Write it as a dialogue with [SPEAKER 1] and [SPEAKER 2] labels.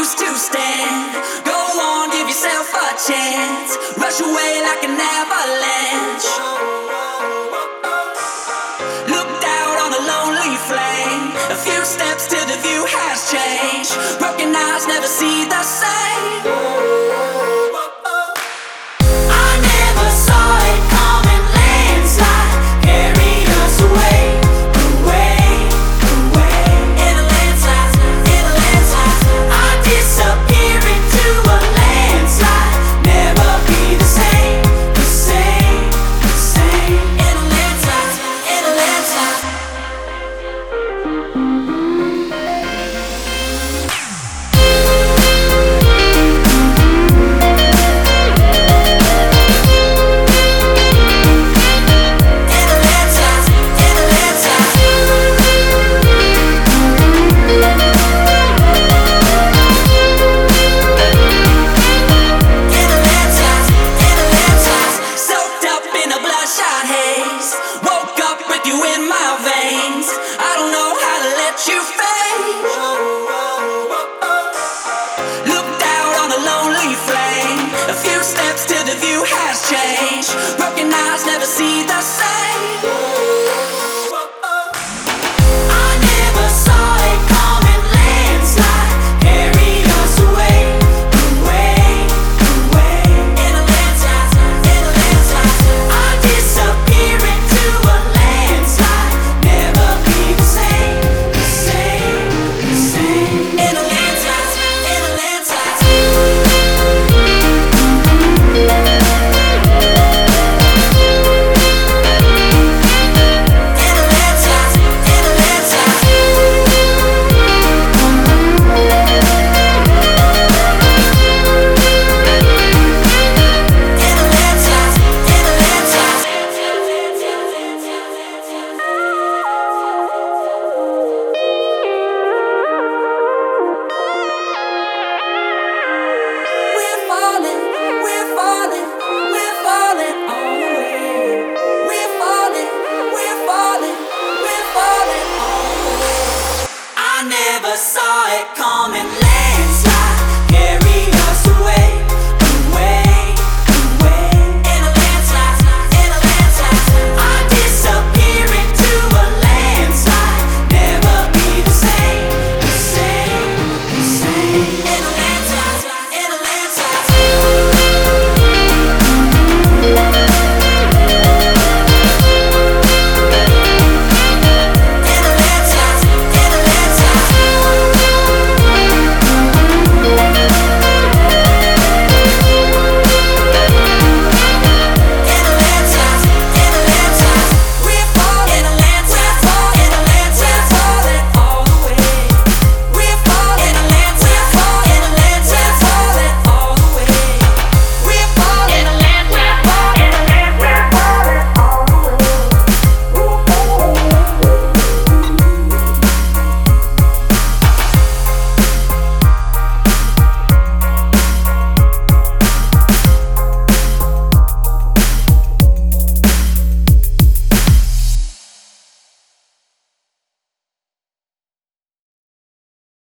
[SPEAKER 1] refuse to stand. Go on, give yourself a chance. Rush away like an avalanche. Looked out on a lonely flame. A few steps till the view has changed. Broken eyes never see the same. You fade. Looked out on a lonely flame. A few steps till the view has changed. Broken eyes never see the same.